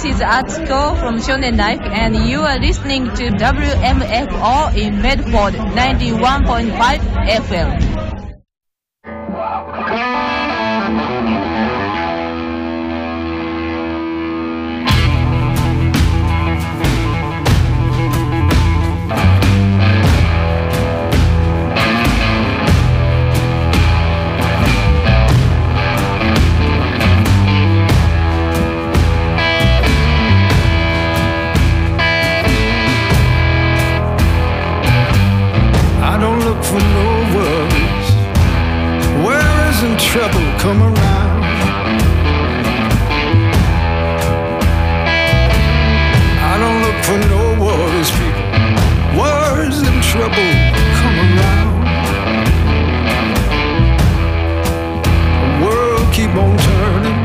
is Atsuko from Shonen Life, and you are listening to WMFO in Medford 91.5 FM. For no worries, worries and trouble come around. I don't look for no worries, people. Worries and trouble come around. The world keep on turning.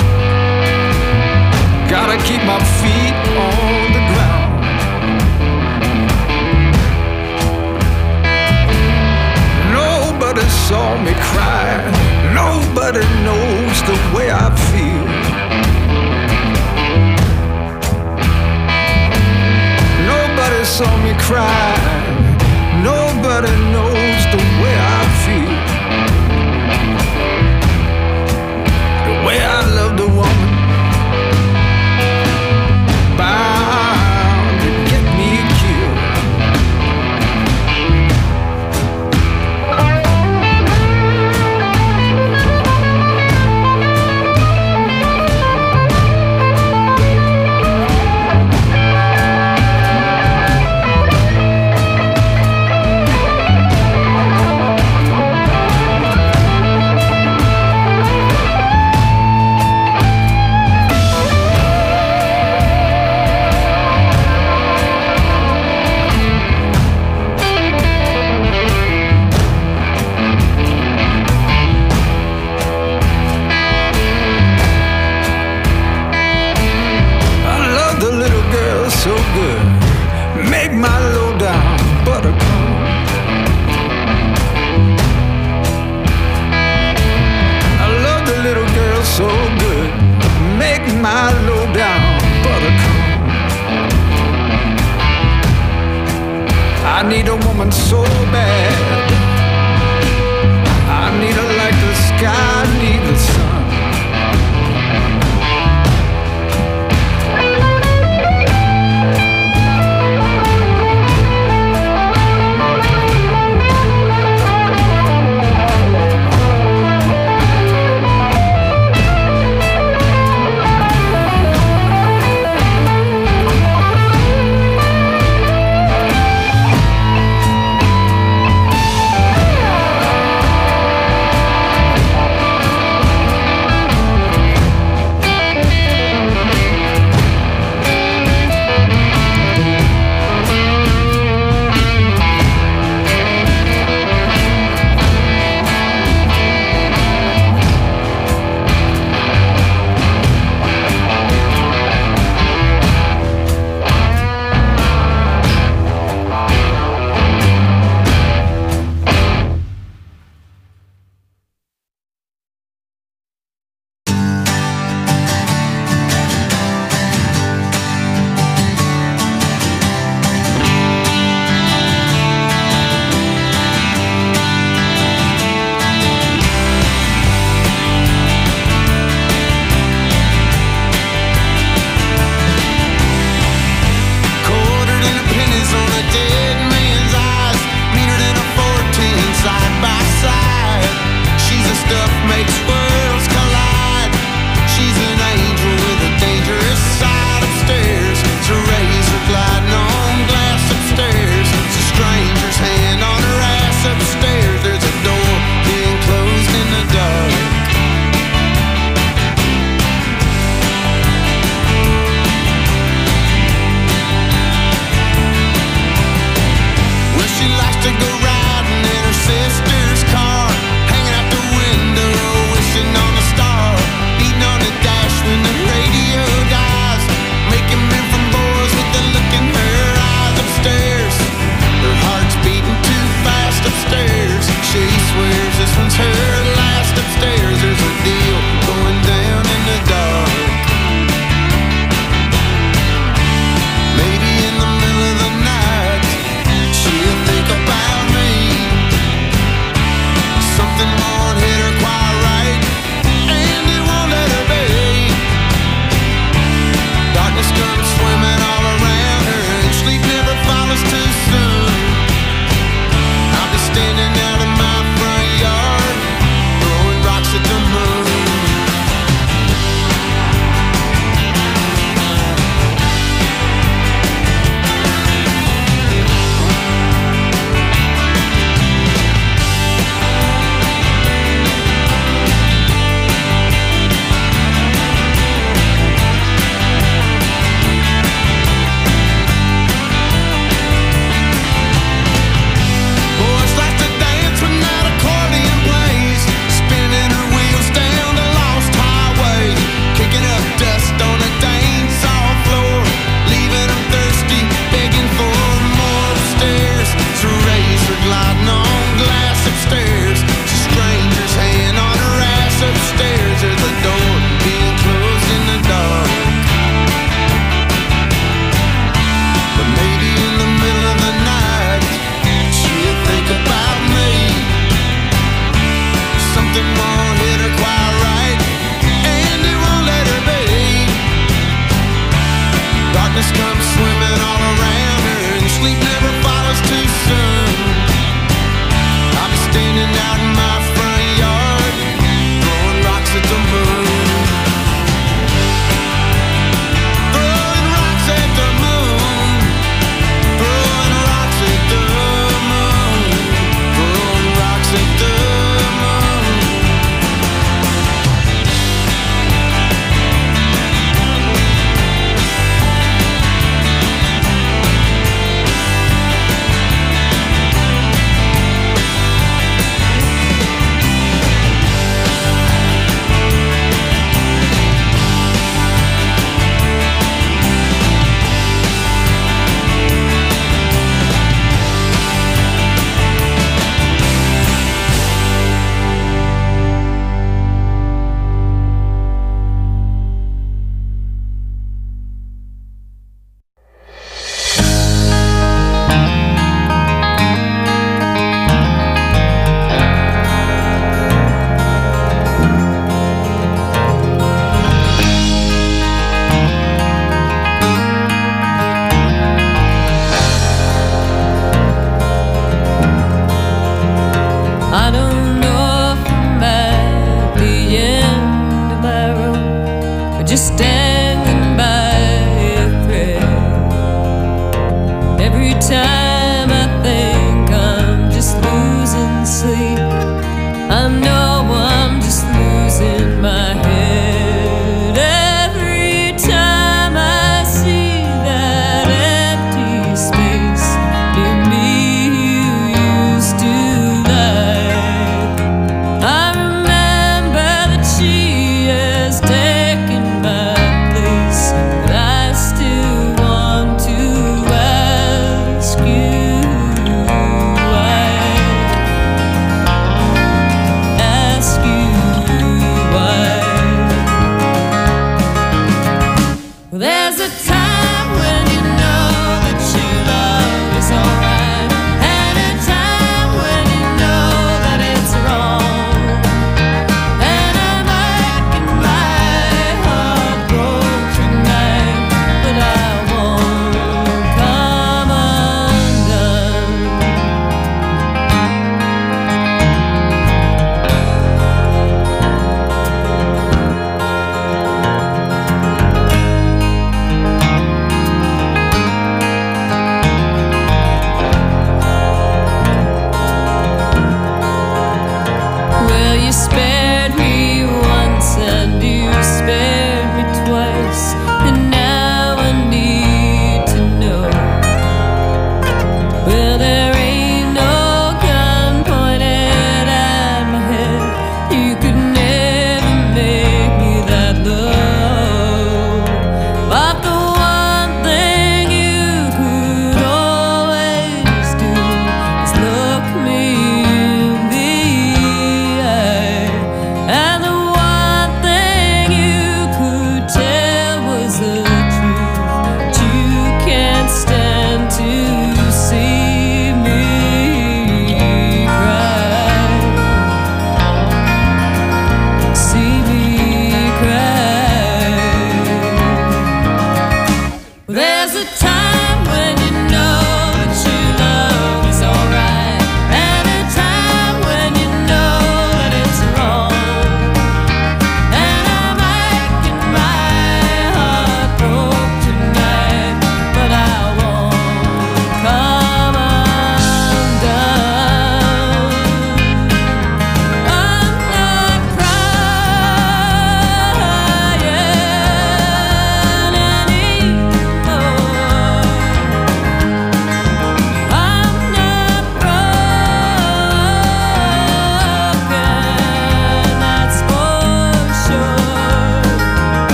Gotta keep my feet on the ground. Nobody saw me cry. Nobody knows the way I feel. Nobody saw me cry. Nobody knows the way I feel. The way I love the woman bound to get me killed. So good, make my low down buttercup. I love the little girl so good, make my low down buttercup. I need a woman so bad, I need her like the sky need the sun.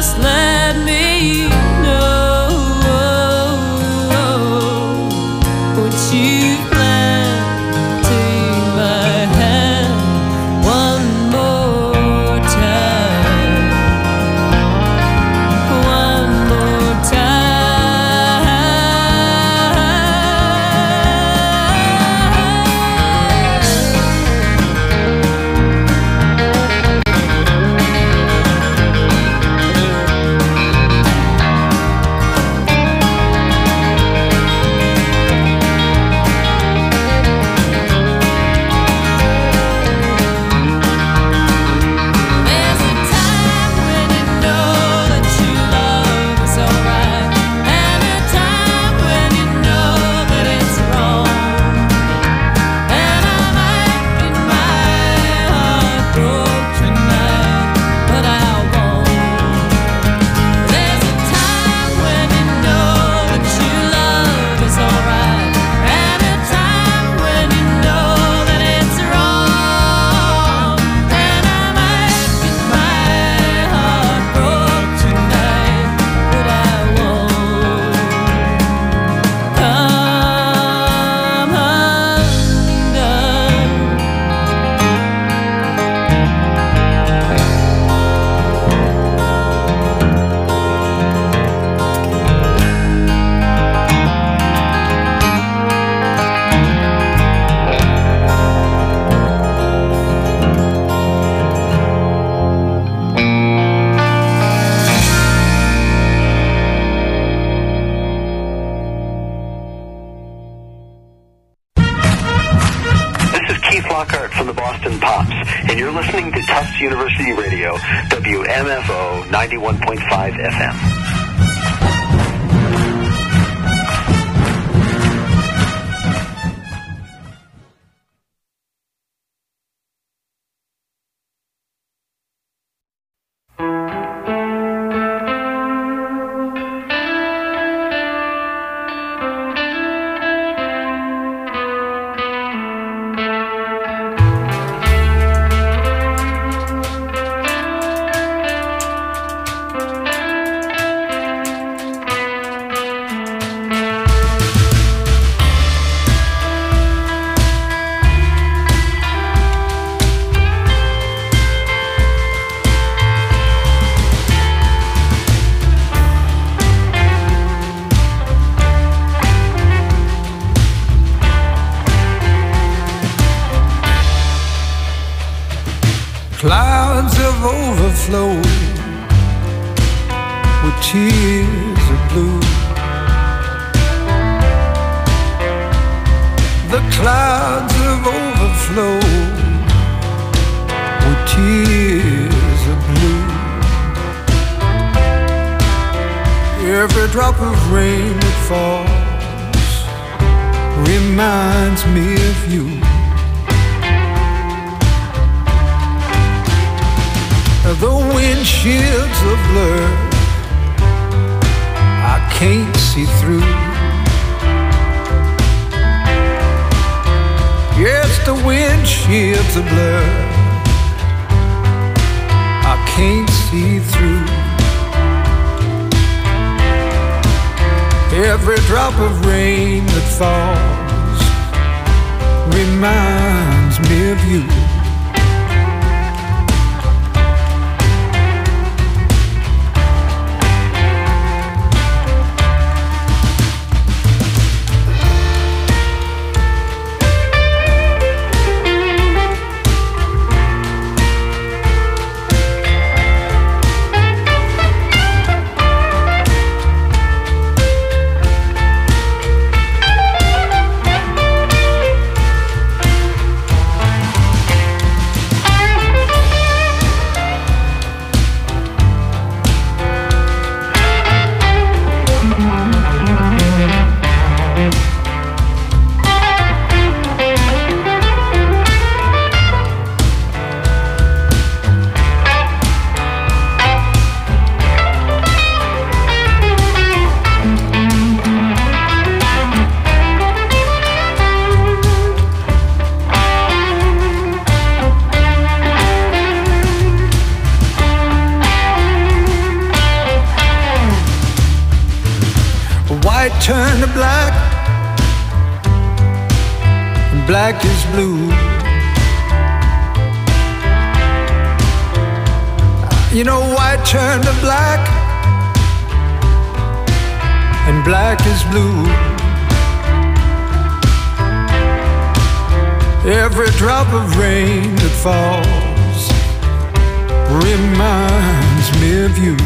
just let me know what you plan. Take my hand one more time, one more time. There's a time when you know that your love is alright, and a time when you know that it's wrong. And I might get my heart broke tonight, but I won't. There's a time when you know that your love is alright, and a time when you know that it's wrong. And I might get my heart broke tonight, but I won't come undone. This is Keith Lockhart from the Boston Pops, and you're listening to Tufts University Radio, WMFO 91.5 FM. Clouds have overflowed with tears of blue. The clouds have overflowed with tears of blue. Every drop of rain that falls reminds me of you. The windshields are blurred, I can't see through. Yes, the windshields are blurred, I can't see through. Every drop of rain that falls reminds me of you. white turned to black, and black is blue. You know, white turned to black, and black is blue. Every drop of rain that falls reminds me of you.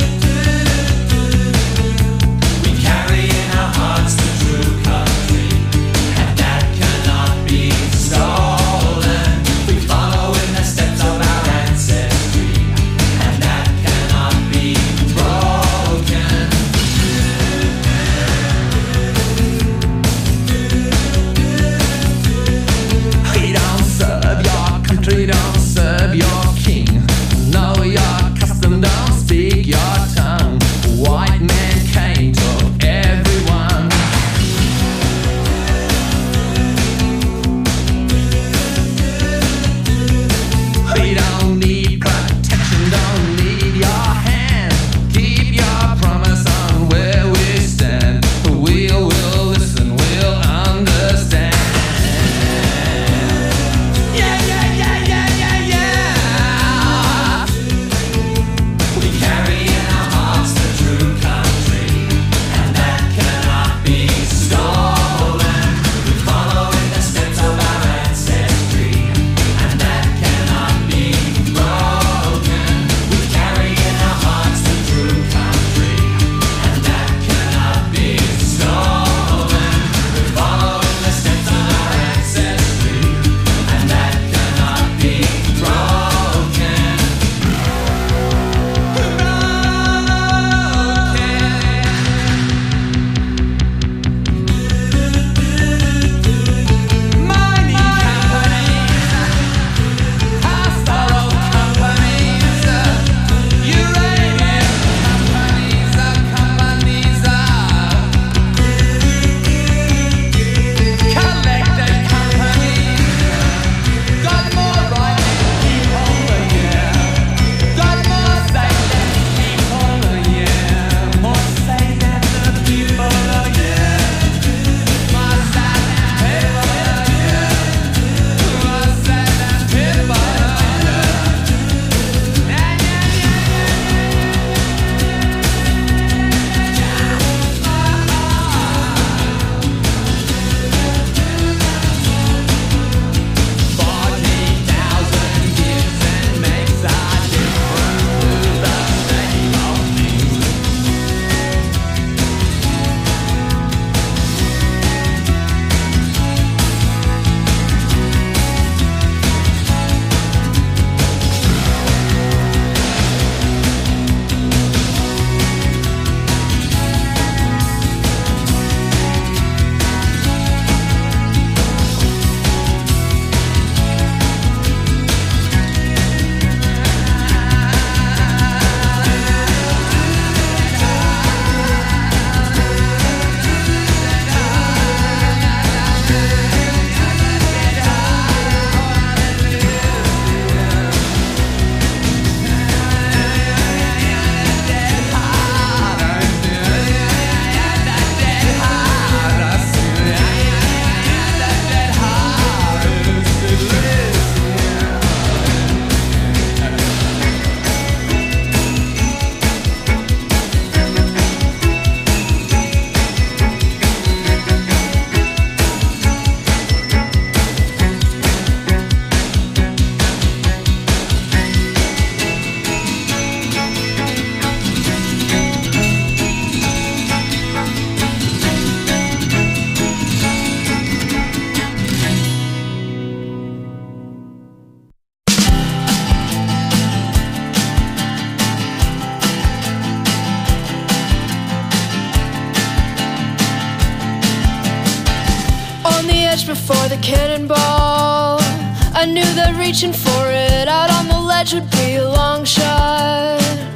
We carry in our hearts the true country. before the cannonball, I knew that reaching for it out on the ledge would be a long shot.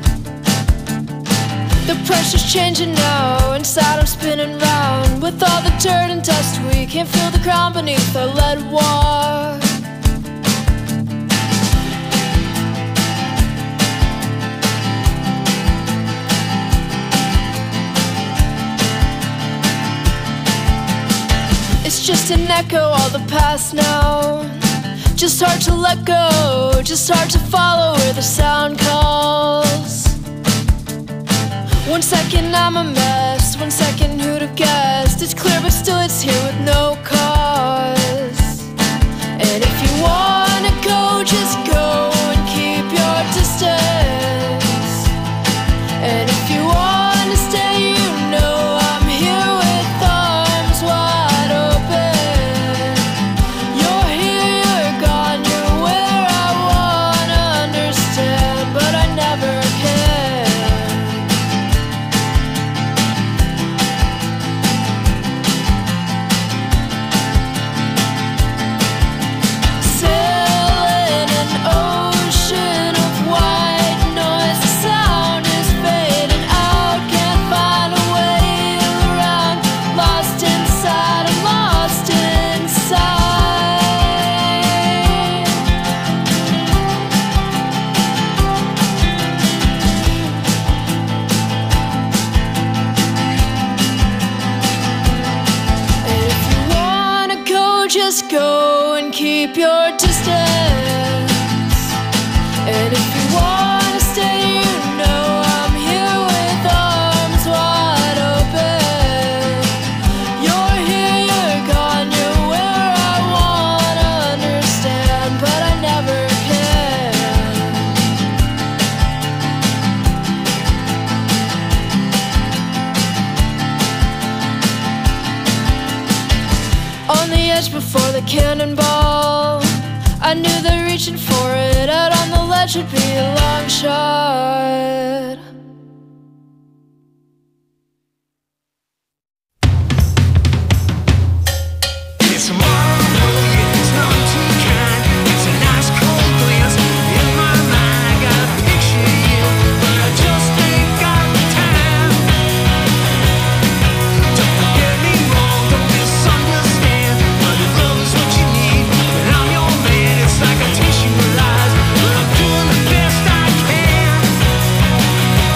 The pressure's changing now, inside I'm spinning round. With all the dirt and dust, we can't feel the ground beneath our lead walk. It's just an echo, all the past now. Just hard to let go, just hard to follow where the sound calls. 1 second I'm a mess, 1 second who'd have guessed. It's clear but still it's here with no cause. And if you wanna go, just go and keep your distance. And if you wanna stay, you know I'm here with arms wide open. You're here, you're gone, you're where I wanna understand, but I never can. Sailing an ocean of white noise, the sound is fading out, can't find a way around. Lost inside, I'm lost inside. And if you wanna go, just go and keep your distance. And if you wanna stay, you know I'm here with arms wide open. You're here, you're gone, you're where I wanna understand, but I never can. On the edge before the cannonball, I knew that reaching for it out on the ledge would be a long shot. It's tomorrow, yeah, it's not too kind. It's a nice cold glance in my mind. I got a picture of you, but I just ain't got the time. Don't get me wrong, don't misunderstand, but if love is what you need, then I'm your man. It's like a tissue of lies, but I'm doing the best I can.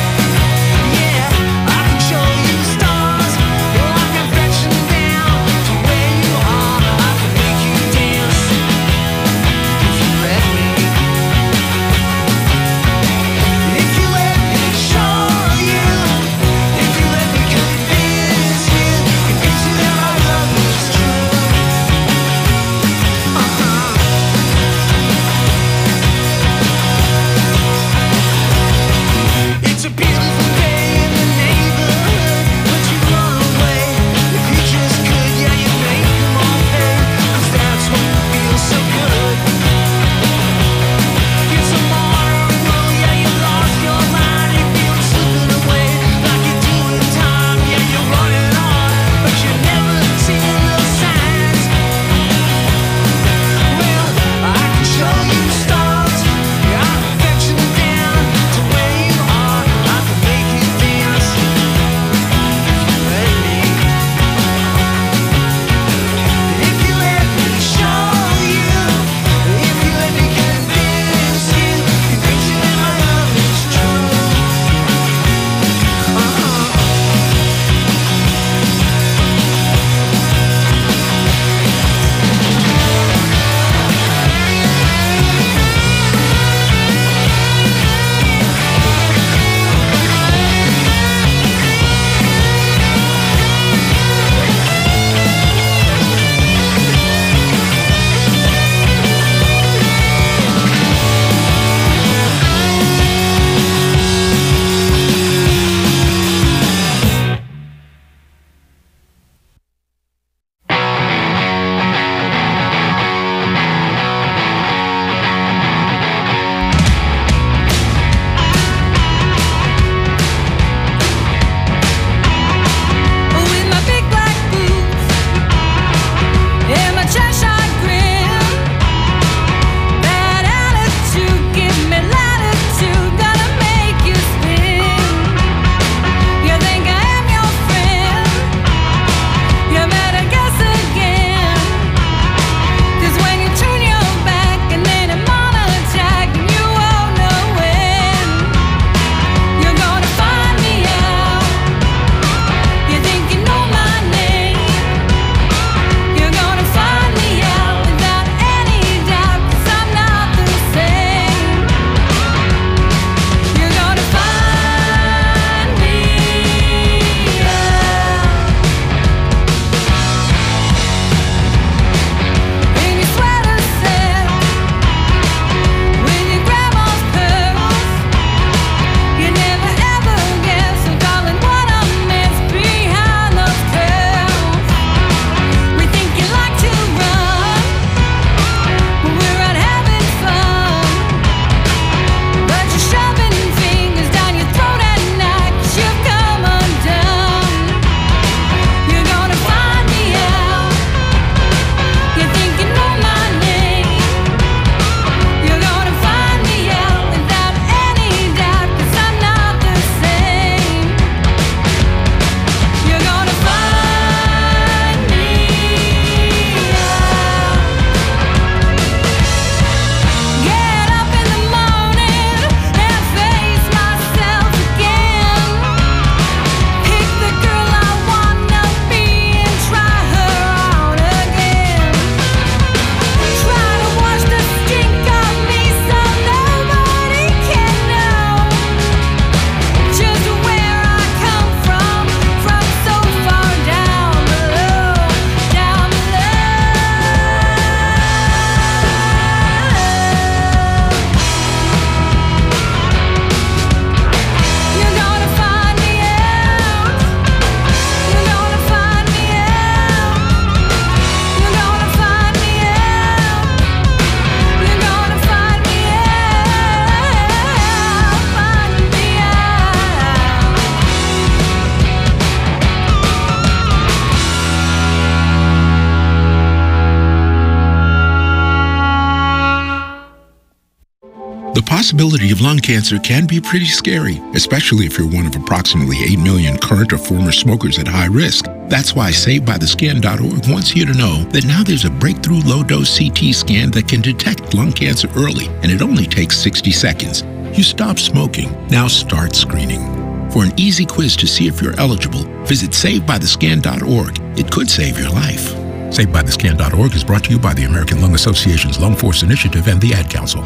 possibility of lung cancer can be pretty scary, especially if you're one of approximately 8 million current or former smokers at high risk. That's why SaveByTheScan.org wants you to know that now there's a breakthrough low-dose CT scan that can detect lung cancer early, and it only takes 60 seconds. You stop smoking, now start screening. For an easy quiz to see if you're eligible, visit SaveByTheScan.org. It could save your life. SaveByTheScan.org is brought to you by the American Lung Association's Lung Force Initiative and the Ad Council.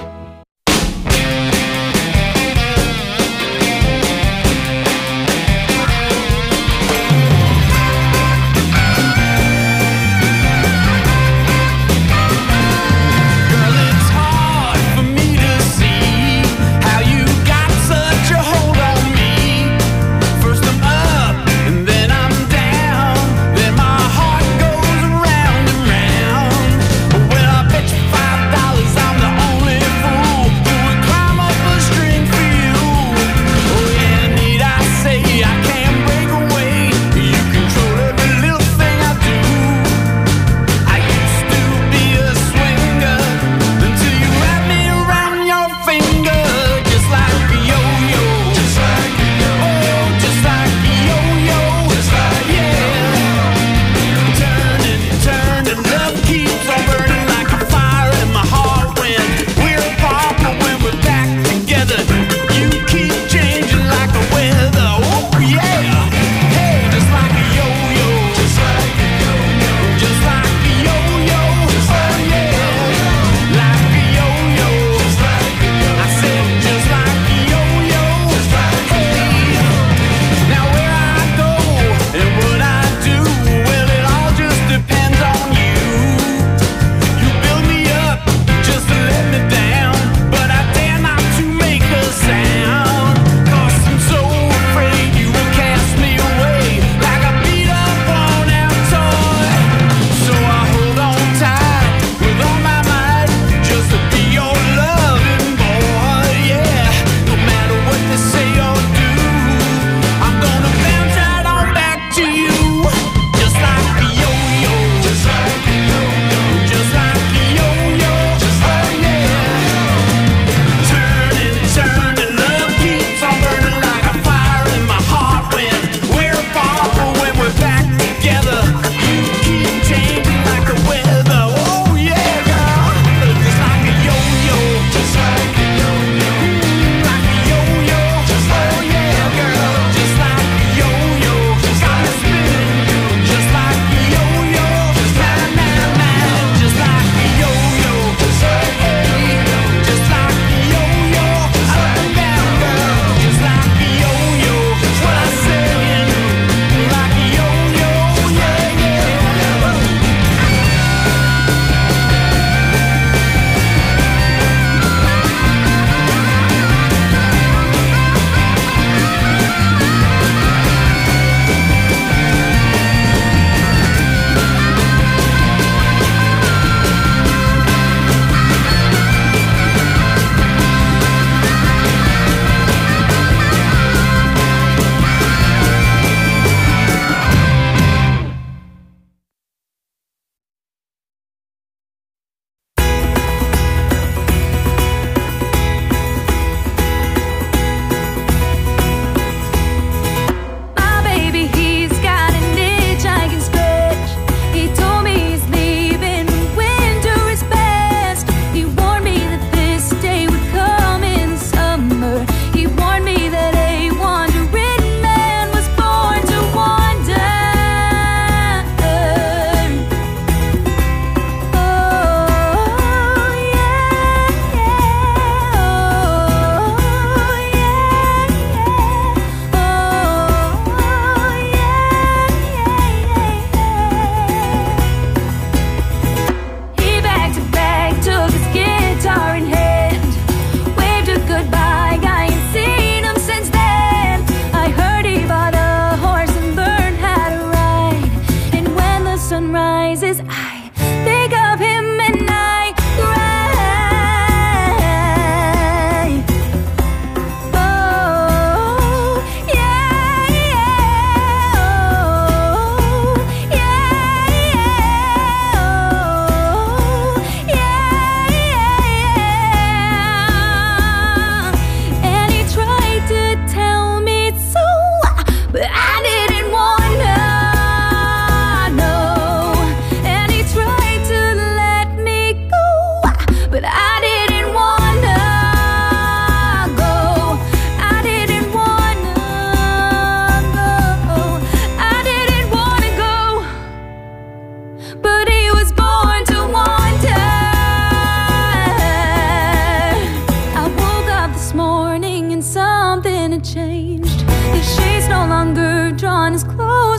$5, I'm the only fool.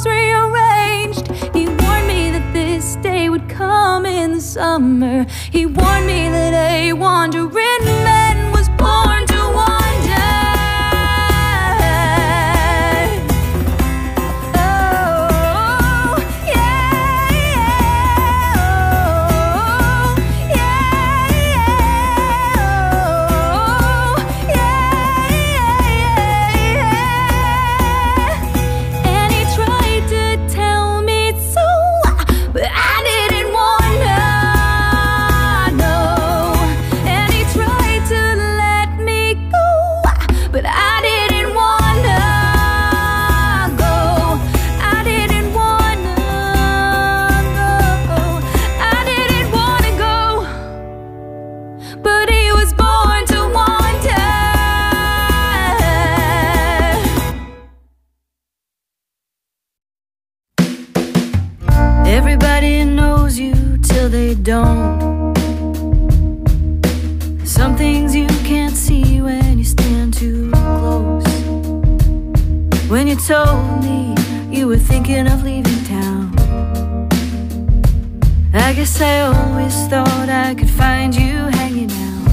was rearranged. He warned me that this day would come in the summer. He warned me that a wandering man was born to wander. Oh, yeah, yeah, oh, yeah, yeah, oh, yeah, yeah. And he tried to tell me so, but I didn't wanna know. And he tried to let me go, but I didn't wanna go. I didn't wanna go. I didn't wanna go, but he was born to wander. Everybody knows you till they don't. Some things you can't see when you stand too close. When you told me you were thinking of leaving town, I guess I always thought I could find you hanging out.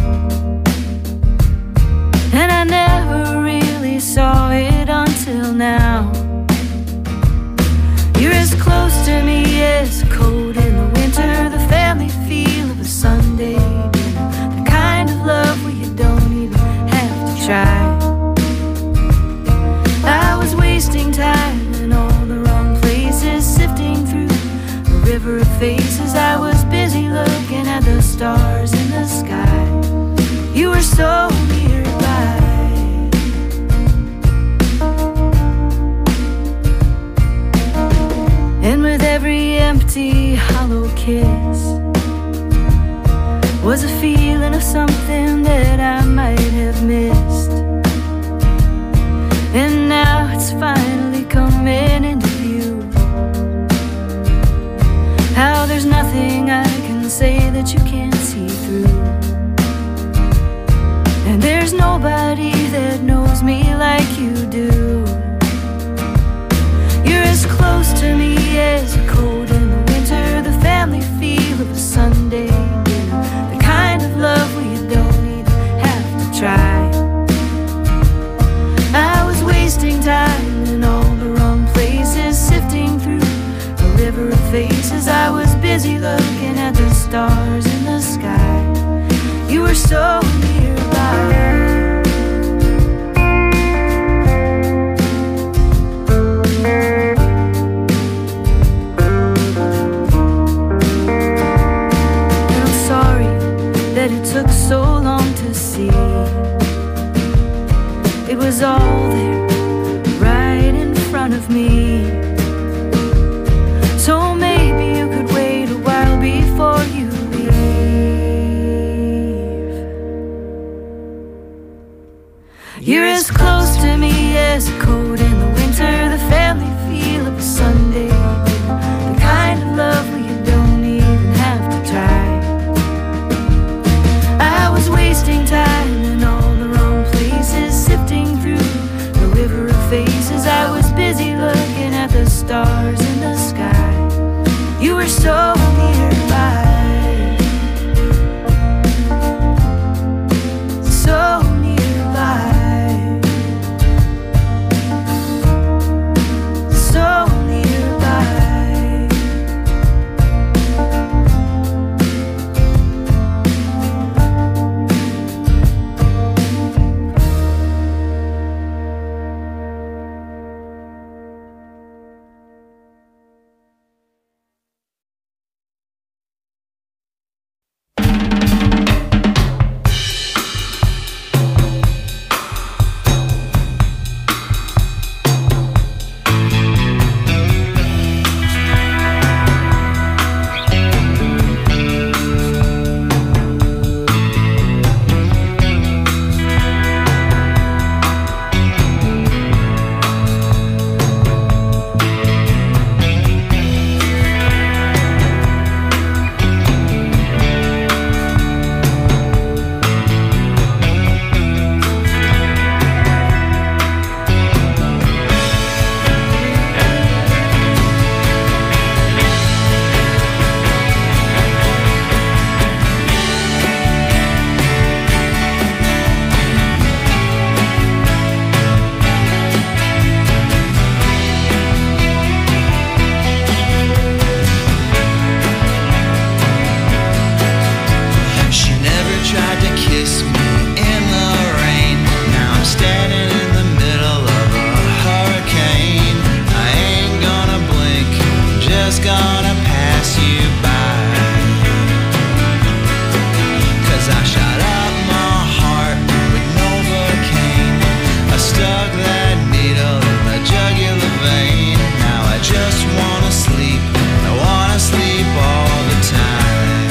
And I never really saw it until now. You're as close to me as cold in the winter, the family feel of a Sunday dinner, the kind of love where you don't even have to try. I was wasting time in all the wrong places, sifting through a river of faces. I was busy looking at the stars in the sky. You were so nearby. And with every empty, hollow kiss was a feeling of something that I might have missed. And now it's finally coming into view, how there's nothing I can say that you can't see through. And there's nobody that knows me like you do. You're as close to me as a cold in the winter, the family feel of a Sunday dinner, the kind of love where you don't even have to try. I was wasting time in all the wrong places, sifting through a river of faces. I was busy looking at the stars in the sky. You were so nearby. That it took so long to see. It was all there, right in front of me. So maybe you could wait a while before you leave. You're as close to me as a cold in the winter, the family feel of a Sunday dinner, the kind of love where you don't even have to try. I was wasting time in all the wrong places, sifting through a river of faces. I was busy looking at the stars in the sky. You were so nearby. gonna pass you by. 'Cause I shot up my heart with Novocaine. I stuck that needle in my jugular vein. Now I just wanna sleep. I wanna sleep all the time.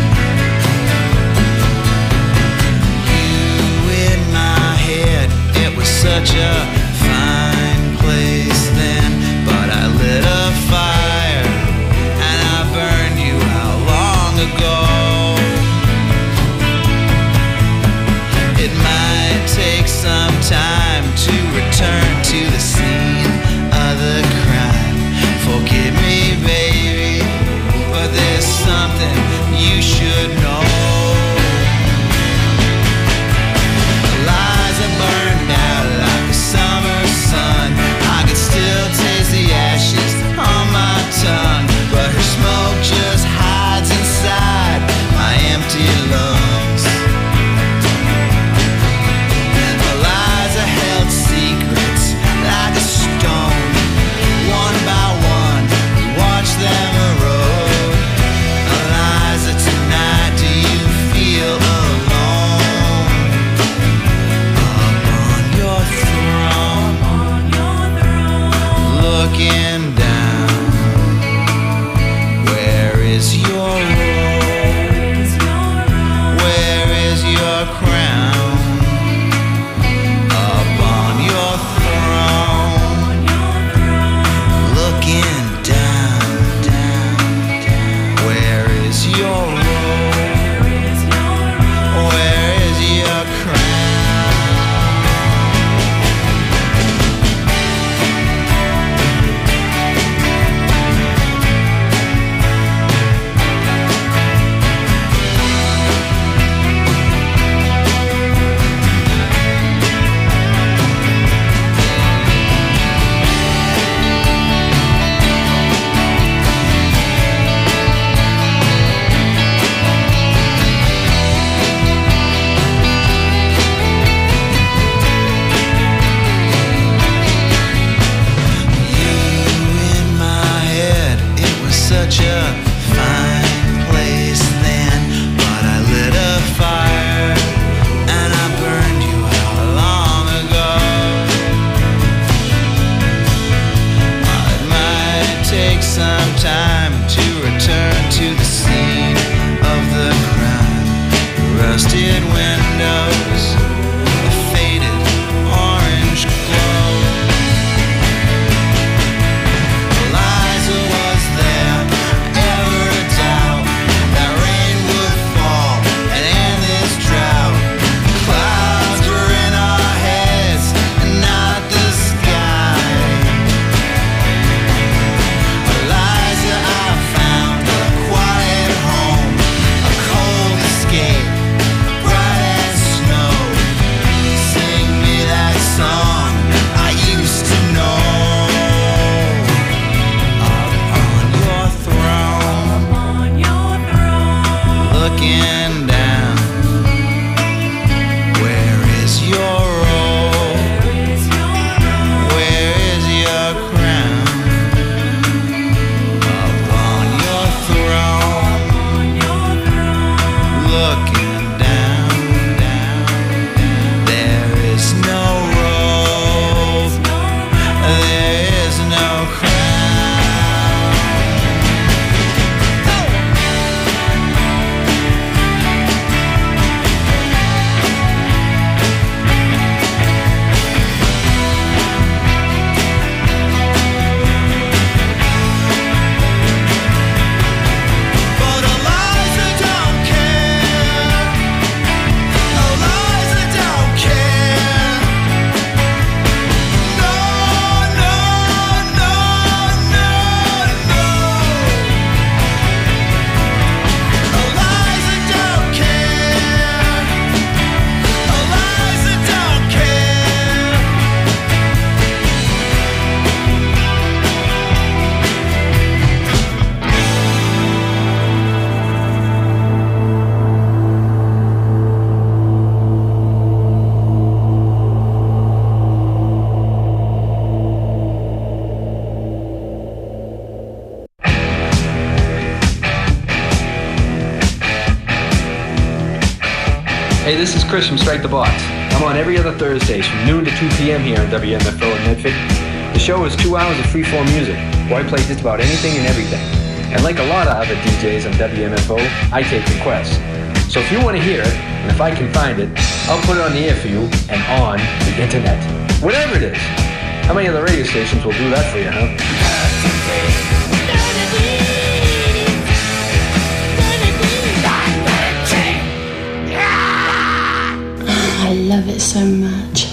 You in my head, it was such a fine place then, but I lit a fire and I burned you out long ago. It might take some time to return to the scene of the crime. Forgive me, baby, but there's something you should know. The lies are burned out like the summer sun. I could still taste the ashes on my tongue, but her smoke just hides inside my empty lungs. The lies are held secrets like a stone. One by one, we watch them erode. Eliza, tonight, do you feel alone? Up on your throne, looking down. Where is your robe? Where is your crown? Up on your throne, looking down, down, down. Where is your robe? Where is your crown? You in my head, it was such a fine place then, but I lit a fire and I burned you out long ago. It might take some time to return to the scene of the crime. Rusted windows, a faded orange glow. Eliza, was there ever a doubt that rain would fall and end this drought? Clouds were in our heads and not the sky. Eliza, I found Hey, this is Chris from Strike the Box. I'm on every other Thursdays from noon to 2 p.m. here on WMFO in Medford. The show is 2 hours of freeform music, where I play just about anything and everything. And like a lot of other DJs on WMFO, I take requests. So if you want to hear it, and if I can find it, I'll put it on the air for you and on the internet. Whatever it is. How many other radio stations will do that for you, huh? I love it so much.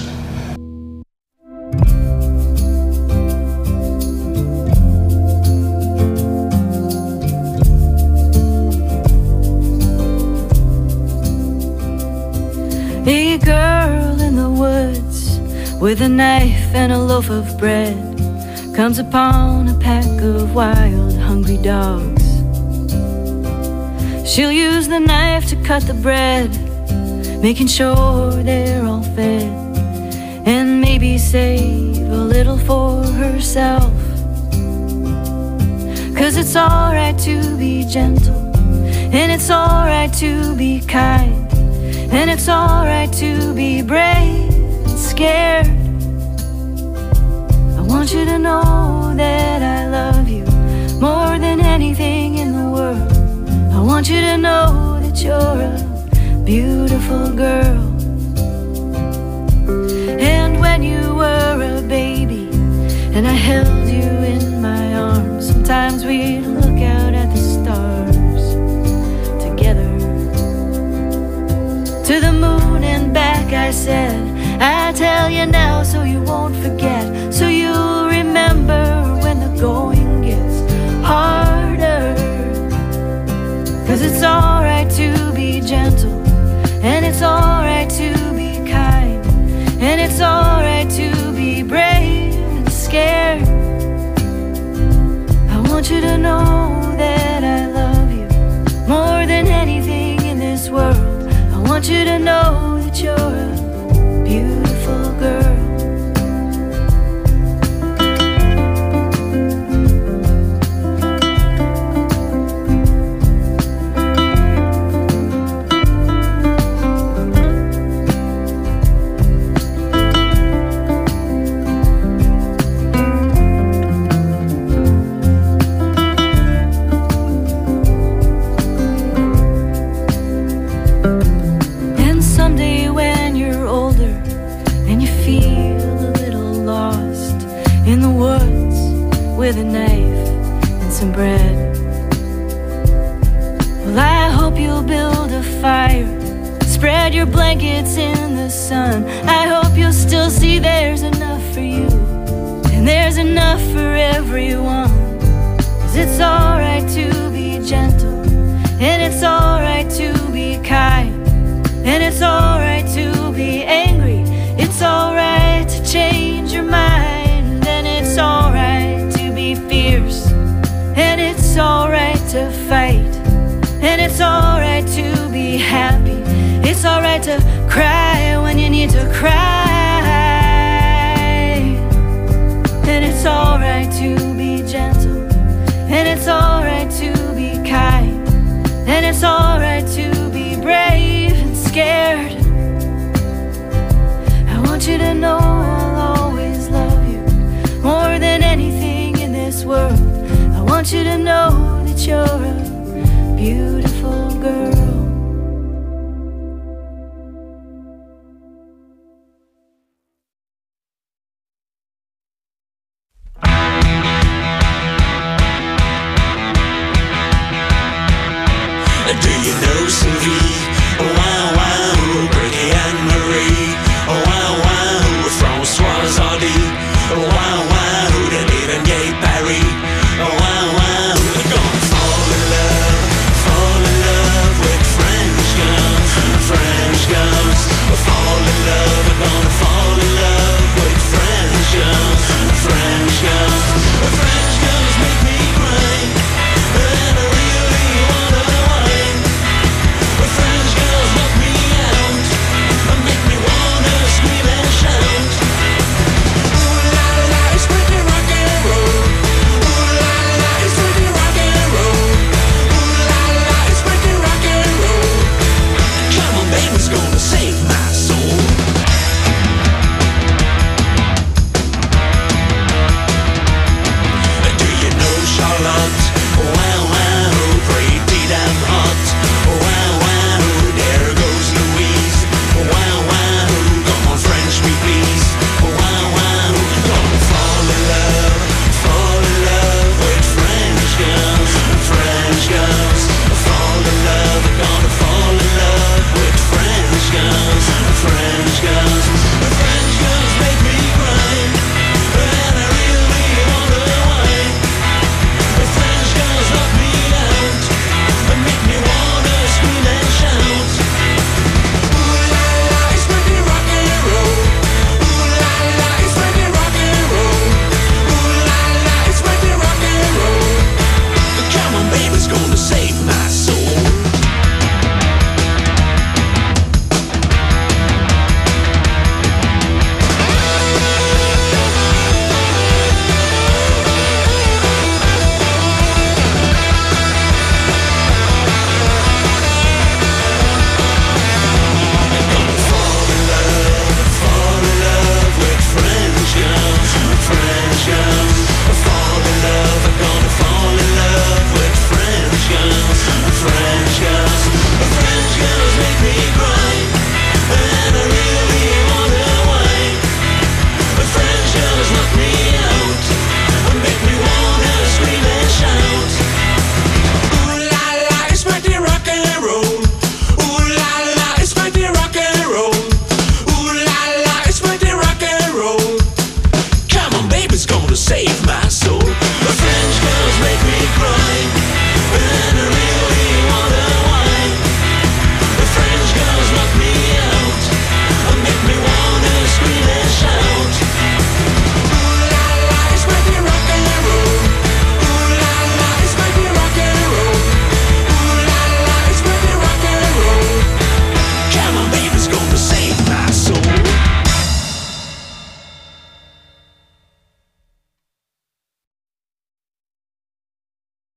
A girl in the woods with a knife and a loaf of bread comes upon a pack of wild, hungry dogs. She'll use the knife to cut the bread, making sure they're all fed, and maybe save a little for herself. 'Cause it's alright to be gentle, and it's alright to be kind, and it's alright to be brave and scared. I want you to know that I love you more than anything in the world. I want you to know that you're a beautiful girl. And when you were a baby and I held you in my arms, sometimes we'd look out at the stars together. To the moon and back I said, I tell you now so you won't forget, so you'll remember when the going gets harder. 'Cause it's alright to be gentle, and it's alright to be kind, and it's alright to be brave and scared. I want you to know that I love you more than anything in this world. I want you to know that you're a beautiful girl. With a knife and some bread. Well, I hope you'll build a fire, spread your blankets in the sun. I hope you'll still see there's enough for you, and there's enough for everyone. 'Cause it's alright to be gentle, and it's alright to be kind, and it's alright to be angry. It's alright to change your mind, and it's alright fierce, and it's alright to fight, and it's alright to be happy. It's alright to cry when you need to cry, and it's alright to be gentle, and it's alright to be kind, and it's alright to be brave and scared. I want you to know I'll always love you more than anything this world. I want you to know that you're a beautiful girl. Do you know Sylvie? Oh, wow, wow, Bertie and Marie. Oh, wow, wow, Françoise Hardy. Oh, wow, wow, David and Gay Barry. Oh, wow, wow, they're gonna fall in love with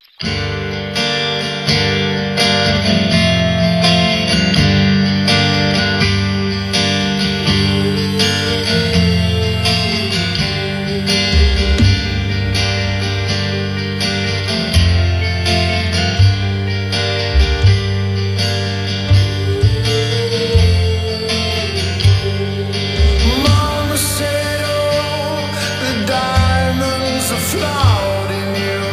Mama said, oh, the diamonds are flawed in you.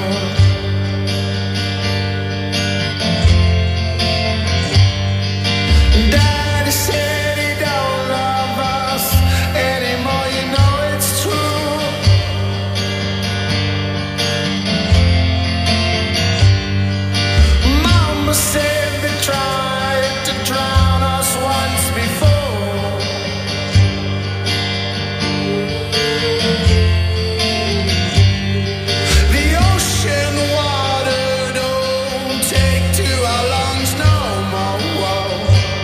Daddy said he don't love us anymore, you know it's true. Mama said they tried to drown us once before. The ocean water don't take to our lungs no more.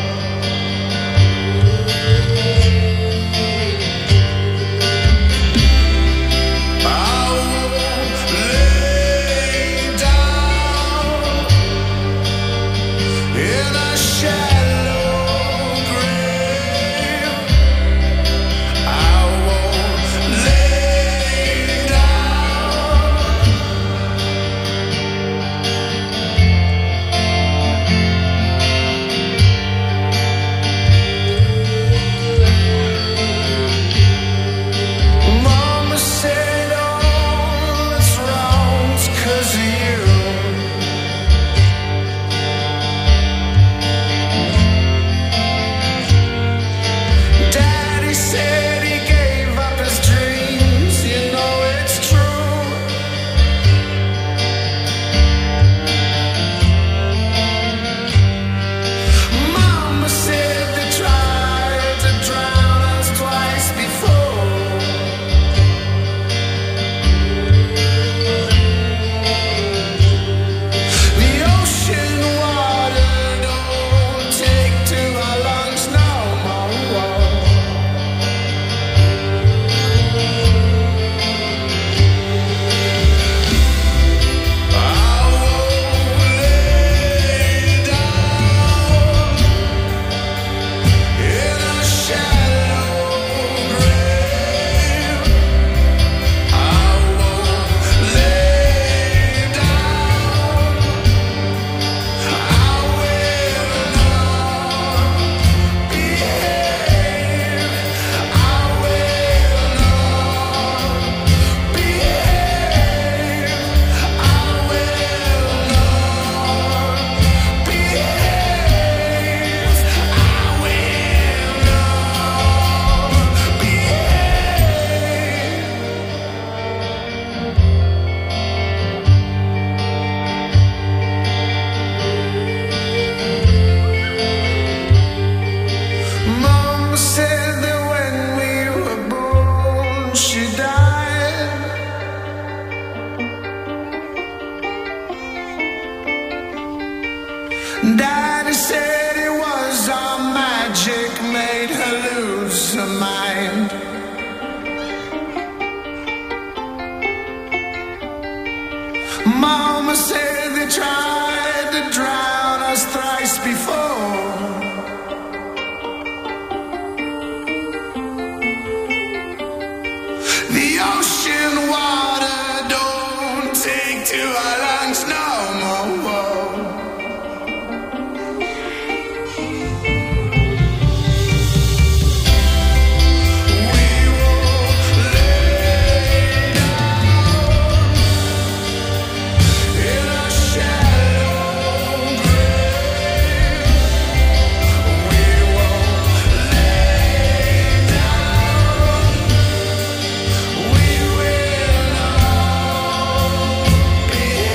I won't lay down in a shallow grave. I won't lay down. Mama said all that's wrong's 'cause of you. Daddy said he gave up his dreams, you know it's true. Mama said they tried to drown us twice before. The ocean water don't take to our lungs no more. I won't lay down in a shallow grave. I won't lay down. I will not behave. I will not behave. I will not behave. I will not behave. Mama said that when we were born, she died. Daddy said it was our magic made her lose her mind. Mama said they tried to drown us thrice before. The ocean water don't take to our lungs no more.